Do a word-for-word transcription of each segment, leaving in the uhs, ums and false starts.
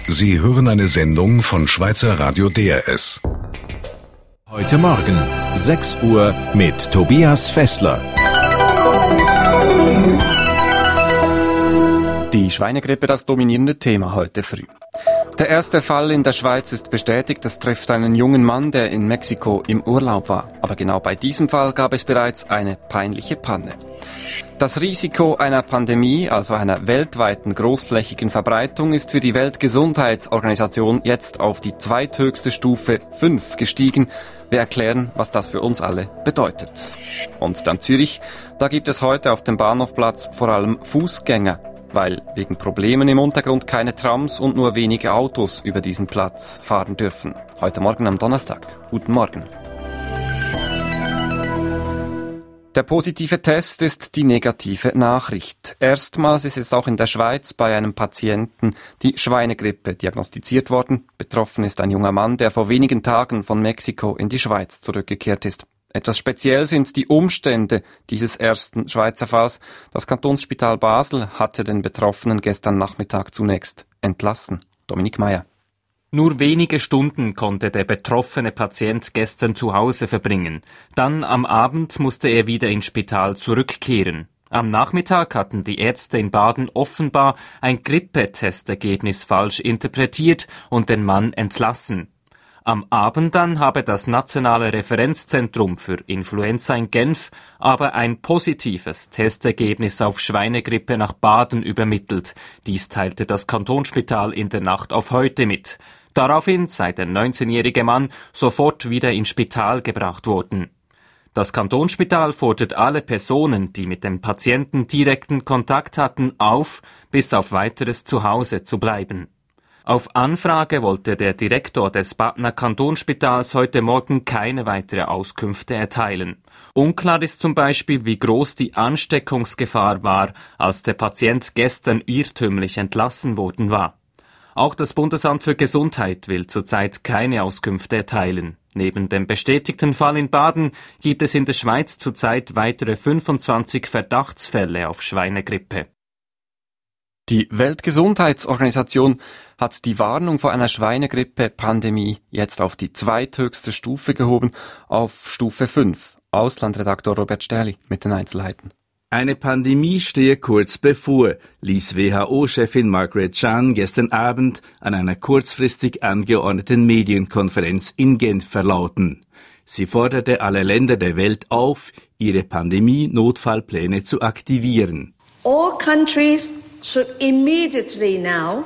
Sie hören eine Sendung von Schweizer Radio D R S. Heute Morgen, sechs Uhr mit Tobias Fessler. Die Schweinegrippe, das dominierende Thema heute früh. Der erste Fall in der Schweiz ist bestätigt. Es trifft einen jungen Mann, der in Mexiko im Urlaub war. Aber genau bei diesem Fall gab es bereits eine peinliche Panne. Das Risiko einer Pandemie, also einer weltweiten großflächigen Verbreitung, ist für die Weltgesundheitsorganisation jetzt auf die zweithöchste Stufe fünf gestiegen. Wir erklären, was das für uns alle bedeutet. Und dann Zürich. Da gibt es heute auf dem Bahnhofplatz vor allem Fußgänger, weil wegen Problemen im Untergrund keine Trams und nur wenige Autos über diesen Platz fahren dürfen. Heute Morgen am Donnerstag. Guten Morgen. Der positive Test ist die negative Nachricht. Erstmals ist es auch in der Schweiz bei einem Patienten die Schweinegrippe diagnostiziert worden. Betroffen ist ein junger Mann, der vor wenigen Tagen von Mexiko in die Schweiz zurückgekehrt ist. Etwas speziell sind die Umstände dieses ersten Schweizer Falls. Das Kantonsspital Basel hatte den Betroffenen gestern Nachmittag zunächst entlassen. Dominik Meyer. Nur wenige Stunden konnte der betroffene Patient gestern zu Hause verbringen. Dann am Abend musste er wieder ins Spital zurückkehren. Am Nachmittag hatten die Ärzte in Baden offenbar ein Grippetestergebnis falsch interpretiert und den Mann entlassen. Am Abend dann habe das Nationale Referenzzentrum für Influenza in Genf aber ein positives Testergebnis auf Schweinegrippe nach Baden übermittelt. Dies teilte das Kantonsspital in der Nacht auf heute mit. Daraufhin sei der neunzehnjährige Mann sofort wieder ins Spital gebracht worden. Das Kantonsspital fordert alle Personen, die mit dem Patienten direkten Kontakt hatten, auf, bis auf weiteres zu Hause zu bleiben. Auf Anfrage wollte der Direktor des Badner Kantonsspitals heute Morgen keine weitere Auskünfte erteilen. Unklar ist zum Beispiel, wie groß die Ansteckungsgefahr war, als der Patient gestern irrtümlich entlassen worden war. Auch das Bundesamt für Gesundheit will zurzeit keine Auskünfte erteilen. Neben dem bestätigten Fall in Baden gibt es in der Schweiz zurzeit weitere fünfundzwanzig Verdachtsfälle auf Schweinegrippe. Die Weltgesundheitsorganisation hat die Warnung vor einer Schweinegrippe-Pandemie jetzt auf die zweithöchste Stufe gehoben, auf Stufe fünf. Auslandredaktor Robert Sterli mit den Einzelheiten. Eine Pandemie stehe kurz bevor, ließ W H O-Chefin Margaret Chan gestern Abend an einer kurzfristig angeordneten Medienkonferenz in Genf verlauten. Sie forderte alle Länder der Welt auf, ihre Pandemie-Notfallpläne zu aktivieren. All countries should immediately now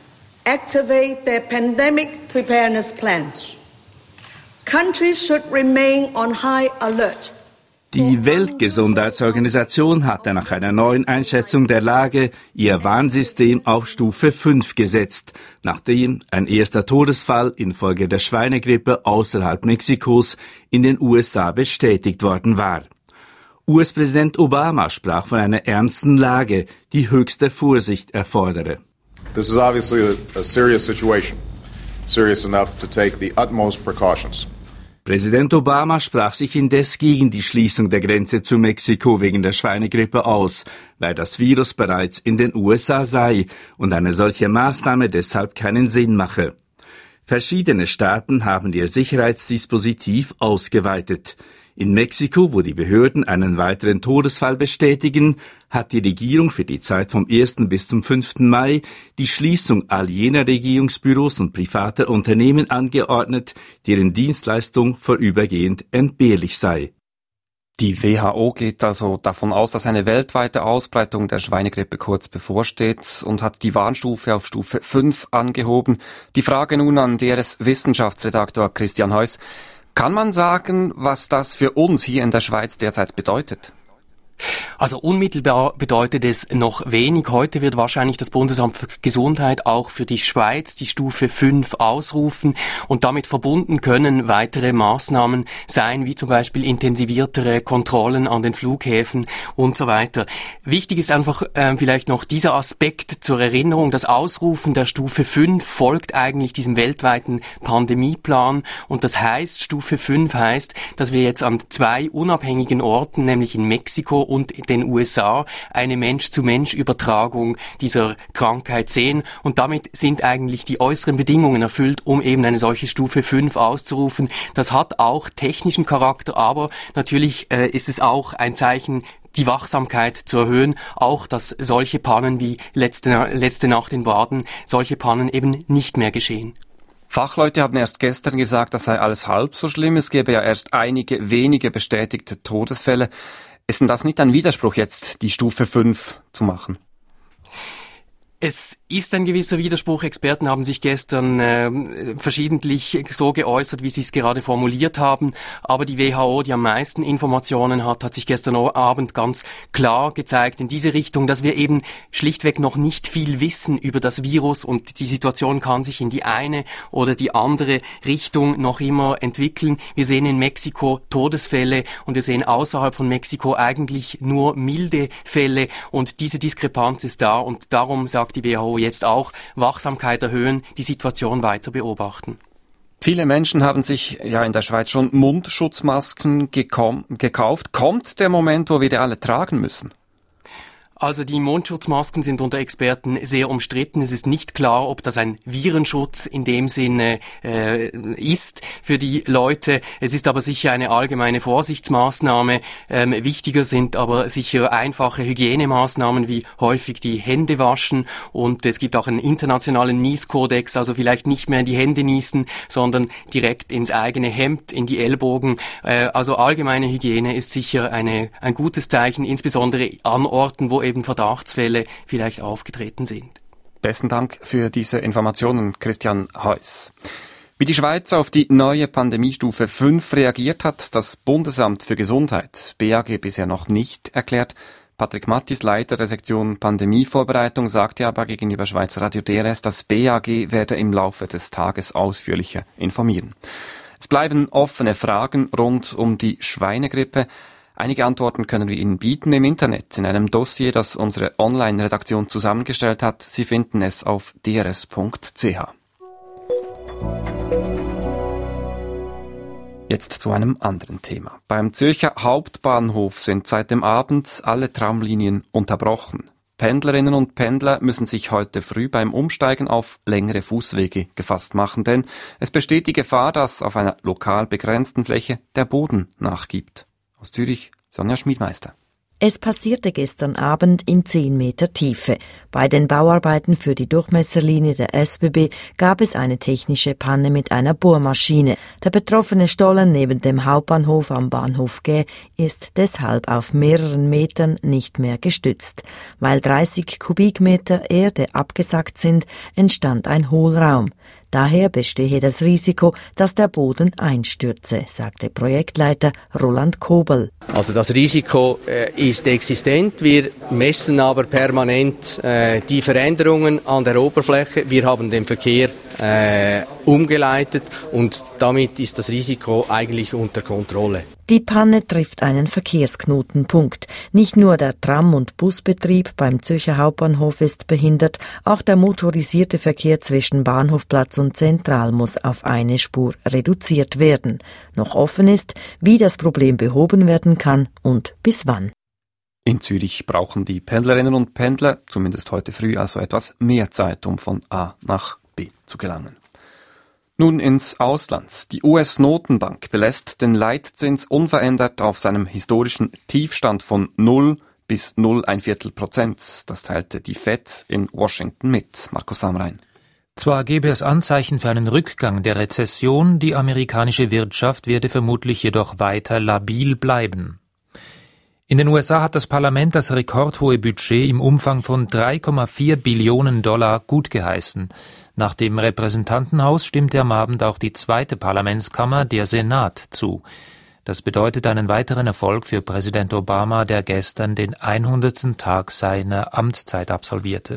activate their pandemic preparedness plans. Countries should remain on high alert. Die Weltgesundheitsorganisation hatte nach einer neuen Einschätzung der Lage ihr Warnsystem auf Stufe fünf gesetzt, nachdem ein erster Todesfall infolge der Schweinegrippe außerhalb Mexikos in den U S A bestätigt worden war. U S-Präsident Obama sprach von einer ernsten Lage, die höchste Vorsicht erfordere. This is obviously a, a serious situation, serious enough to take the utmost precautions. Präsident Obama sprach sich indes gegen die Schließung der Grenze zu Mexiko wegen der Schweinegrippe aus, weil das Virus bereits in den U S A sei und eine solche Maßnahme deshalb keinen Sinn mache. Verschiedene Staaten haben ihr Sicherheitsdispositiv ausgeweitet. In Mexiko, wo die Behörden einen weiteren Todesfall bestätigen, hat die Regierung für die Zeit vom ersten bis zum fünften Mai die Schließung all jener Regierungsbüros und privater Unternehmen angeordnet, deren Dienstleistung vorübergehend entbehrlich sei. Die W H O geht also davon aus, dass eine weltweite Ausbreitung der Schweinegrippe kurz bevorsteht und hat die Warnstufe auf Stufe fünf angehoben. Die Frage nun an D R S-Wissenschaftsredaktor Christian Heuss. Kann man sagen, was das für uns hier in der Schweiz derzeit bedeutet? Also unmittelbar bedeutet es noch wenig. Heute wird wahrscheinlich das Bundesamt für Gesundheit auch für die Schweiz die Stufe fünf ausrufen und damit verbunden können weitere Maßnahmen sein, wie zum Beispiel intensiviertere Kontrollen an den Flughäfen und so weiter. Wichtig ist einfach äh, vielleicht noch dieser Aspekt zur Erinnerung. Das Ausrufen der Stufe fünf folgt eigentlich diesem weltweiten Pandemieplan und das heißt, Stufe fünf heißt, dass wir jetzt an zwei unabhängigen Orten, nämlich in Mexiko und den U S A eine Mensch-zu-Mensch-Übertragung dieser Krankheit sehen. Und damit sind eigentlich die äußeren Bedingungen erfüllt, um eben eine solche Stufe fünf auszurufen. Das hat auch technischen Charakter, aber natürlich äh, ist es auch ein Zeichen, die Wachsamkeit zu erhöhen, auch dass solche Pannen wie letzte, letzte Nacht in Baden, solche Pannen eben nicht mehr geschehen. Fachleute haben erst gestern gesagt, das sei alles halb so schlimm. Es gäbe ja erst einige wenige bestätigte Todesfälle. Ist denn das nicht ein Widerspruch, jetzt die Stufe fünf zu machen? Es ist ein gewisser Widerspruch. Experten haben sich gestern äh, verschiedentlich so geäußert, wie sie es gerade formuliert haben. Aber die W H O, die am meisten Informationen hat, hat sich gestern Abend ganz klar gezeigt in diese Richtung, dass wir eben schlichtweg noch nicht viel wissen über das Virus und die Situation kann sich in die eine oder die andere Richtung noch immer entwickeln. Wir sehen in Mexiko Todesfälle und wir sehen außerhalb von Mexiko eigentlich nur milde Fälle und diese Diskrepanz ist da und darum sagt die W H O jetzt auch, Wachsamkeit erhöhen, die Situation weiter beobachten. Viele Menschen haben sich ja in der Schweiz schon Mundschutzmasken gekom- gekauft. Kommt der Moment, wo wir die alle tragen müssen? Also die Mundschutzmasken sind unter Experten sehr umstritten. Es ist nicht klar, ob das ein Virenschutz in dem Sinne äh, ist für die Leute. Es ist aber sicher eine allgemeine Vorsichtsmaßnahme. Ähm, wichtiger sind aber sicher einfache Hygienemaßnahmen wie häufig die Hände waschen. Und es gibt auch einen internationalen Nieskodex, also vielleicht nicht mehr in die Hände niesen, sondern direkt ins eigene Hemd, in die Ellbogen. Äh, also allgemeine Hygiene ist sicher eine, ein gutes Zeichen, insbesondere an Orten, wo eben Verdachtsfälle vielleicht aufgetreten sind. Besten Dank für diese Informationen, Christian Heuss. Wie die Schweiz auf die neue Pandemiestufe fünf reagiert hat, das Bundesamt für Gesundheit, B A G, bisher noch nicht erklärt. Patrick Mattis, Leiter der Sektion Pandemievorbereitung, sagte aber gegenüber Schweizer Radio D R S, das B A G werde im Laufe des Tages ausführlicher informieren. Es bleiben offene Fragen rund um die Schweinegrippe. Einige Antworten können wir Ihnen bieten im Internet, in einem Dossier, das unsere Online-Redaktion zusammengestellt hat. Sie finden es auf d r s punkt c h. Jetzt zu einem anderen Thema. Beim Zürcher Hauptbahnhof sind seit dem Abend alle Tramlinien unterbrochen. Pendlerinnen und Pendler müssen sich heute früh beim Umsteigen auf längere Fußwege gefasst machen, denn es besteht die Gefahr, dass auf einer lokal begrenzten Fläche der Boden nachgibt. Aus Zürich, Sonja Schmiedmeister. Es passierte gestern Abend in zehn Meter Tiefe. Bei den Bauarbeiten für die Durchmesserlinie der S B B gab es eine technische Panne mit einer Bohrmaschine. Der betroffene Stollen neben dem Hauptbahnhof am Bahnhof G ist deshalb auf mehreren Metern nicht mehr gestützt. Weil dreißig Kubikmeter Erde abgesackt sind, entstand ein Hohlraum. Daher bestehe das Risiko, dass der Boden einstürze, sagte Projektleiter Roland Kobel. Also das Risiko äh, ist existent. Wir messen aber permanent äh, die Veränderungen an der Oberfläche. Wir haben den Verkehr äh, umgeleitet und damit ist das Risiko eigentlich unter Kontrolle. Die Panne trifft einen Verkehrsknotenpunkt. Nicht nur der Tram- und Busbetrieb beim Zürcher Hauptbahnhof ist behindert, auch der motorisierte Verkehr zwischen Bahnhofplatz und Zentral muss auf eine Spur reduziert werden. Noch offen ist, wie das Problem behoben werden kann und bis wann. In Zürich brauchen die Pendlerinnen und Pendler, zumindest heute früh, also etwas mehr Zeit, um von A nach B zu gelangen. Nun ins Ausland. Die U S-Notenbank belässt den Leitzins unverändert auf seinem historischen Tiefstand von null bis null Komma ein Viertel Prozent. Das teilte die Fed in Washington mit. Markus Samrein. Zwar gäbe es Anzeichen für einen Rückgang der Rezession, die amerikanische Wirtschaft werde vermutlich jedoch weiter labil bleiben. In den U S A hat das Parlament das rekordhohe Budget im Umfang von drei Komma vier Billionen Dollar gutgeheißen. Nach dem Repräsentantenhaus stimmte am Abend auch die zweite Parlamentskammer, der Senat, zu. Das bedeutet einen weiteren Erfolg für Präsident Obama, der gestern den hundertsten Tag seiner Amtszeit absolvierte.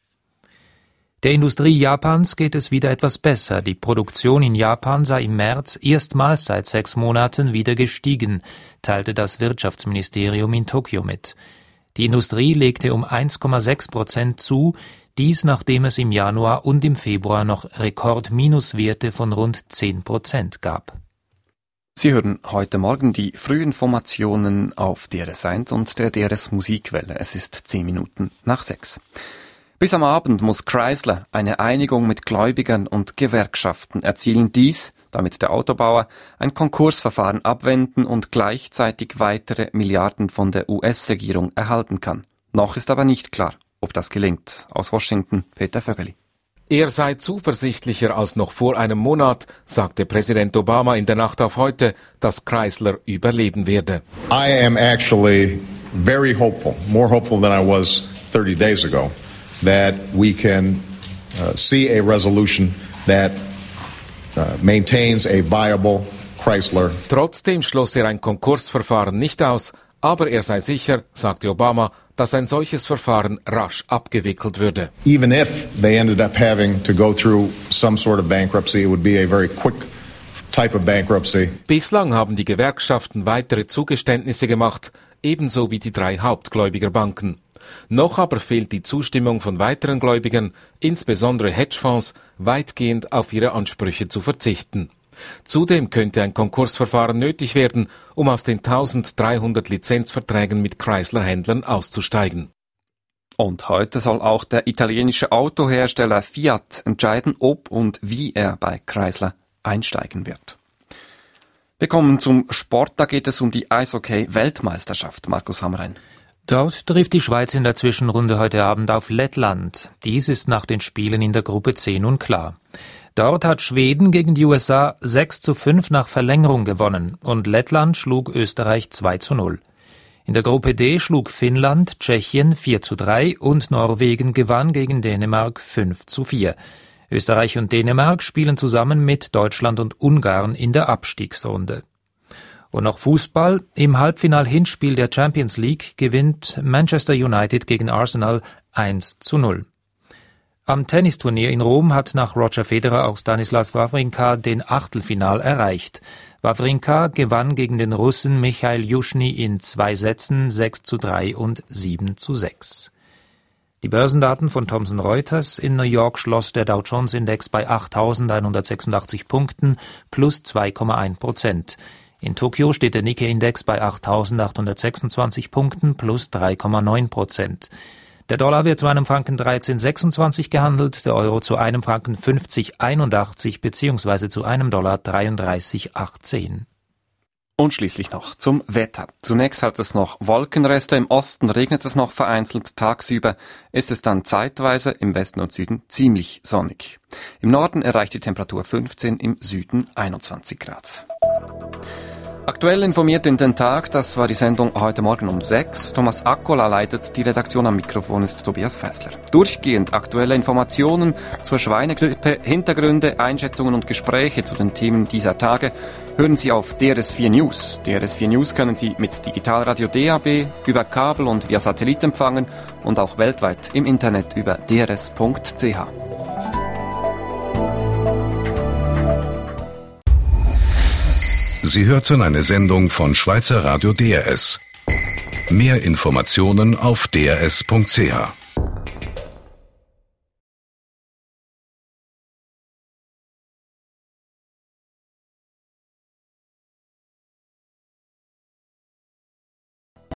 Der Industrie Japans geht es wieder etwas besser. Die Produktion in Japan sei im März erstmals seit sechs Monaten wieder gestiegen, teilte das Wirtschaftsministerium in Tokio mit. Die Industrie legte um eins Komma sechs Prozent zu, dies nachdem es im Januar und im Februar noch Rekordminuswerte von rund zehn Prozent gab. Sie hören heute Morgen die Frühinformationen auf D R S eins und der D R S Musikwelle. Es ist zehn Minuten nach sechs. Bis am Abend muss Chrysler eine Einigung mit Gläubigern und Gewerkschaften erzielen. Dies, damit der Autobauer ein Konkursverfahren abwenden und gleichzeitig weitere Milliarden von der U S-Regierung erhalten kann. Noch ist aber nicht klar, ob das gelingt. Aus Washington, Peter Vögeli. Er sei zuversichtlicher als noch vor einem Monat, sagte Präsident Obama in der Nacht auf heute, dass Chrysler überleben werde. I am actually very hopeful, more hopeful than I was thirty days ago, that we can uh, see a resolution that uh, maintains a viable Chrysler. Trotzdem schloss er ein Konkursverfahren nicht aus, aber er sei sicher, sagte Obama, dass ein solches Verfahren rasch abgewickelt würde. Even if they ended up having to go through some sort of bankruptcy, it would be a very quick type of bankruptcy. Bislang haben die Gewerkschaften weitere Zugeständnisse gemacht, ebenso wie die drei Hauptgläubigerbanken. Noch aber fehlt die Zustimmung von weiteren Gläubigern, insbesondere Hedgefonds, weitgehend auf ihre Ansprüche zu verzichten. Zudem könnte ein Konkursverfahren nötig werden, um aus den eintausenddreihundert Lizenzverträgen mit Chrysler-Händlern auszusteigen. Und heute soll auch der italienische Autohersteller Fiat entscheiden, ob und wie er bei Chrysler einsteigen wird. Wir kommen zum Sport, da geht es um die Eishockey-Weltmeisterschaft. Markus Hamrein. Dort trifft die Schweiz in der Zwischenrunde heute Abend auf Lettland. Dies ist nach den Spielen in der Gruppe C nun klar. Dort hat Schweden gegen die U S A sechs zu fünf nach Verlängerung gewonnen und Lettland schlug Österreich zwei zu null. In der Gruppe D schlug Finnland Tschechien vier zu drei und Norwegen gewann gegen Dänemark fünf zu vier. Österreich und Dänemark spielen zusammen mit Deutschland und Ungarn in der Abstiegsrunde. Und noch Fußball. Im Halbfinal-Hinspiel der Champions League gewinnt Manchester United gegen Arsenal eins zu null. Am Tennisturnier in Rom hat nach Roger Federer auch Stanislas Wawrinka den Achtelfinal erreicht. Wawrinka gewann gegen den Russen Michail Juschny in zwei Sätzen sechs zu drei und sieben zu sechs. Die Börsendaten von Thomson Reuters: In New York schloss der Dow Jones Index bei achttausendeinhundertsechsundachtzig Punkten plus zwei Komma eins Prozent. In Tokio steht der Nikkei-Index bei achttausendachthundertsechsundzwanzig Punkten plus drei Komma neun Prozent. Der Dollar wird zu einem Franken dreizehn Komma sechsundzwanzig gehandelt, der Euro zu einem Franken fünfzig Komma einundachtzig bzw. zu einem Dollar dreiunddreißig Komma achtzehn. Und schließlich noch zum Wetter. Zunächst hat es noch Wolkenreste, im Osten regnet es noch vereinzelt, tagsüber ist es dann zeitweise im Westen und Süden ziemlich sonnig. Im Norden erreicht die Temperatur fünfzehn, im Süden einundzwanzig Grad. Aktuell informiert in den Tag, das war die Sendung heute Morgen um sechs. Thomas Akkola leitet die Redaktion, am Mikrofon ist Tobias Fessler. Durchgehend aktuelle Informationen zur Schweinegrippe, Hintergründe, Einschätzungen und Gespräche zu den Themen dieser Tage hören Sie auf D R S vier News. D R S vier News können Sie mit Digitalradio D A B, über Kabel und via Satellit empfangen und auch weltweit im Internet über d r s punkt c h. Sie hörten eine Sendung von Schweizer Radio D R S. Mehr Informationen auf d r s punkt c h.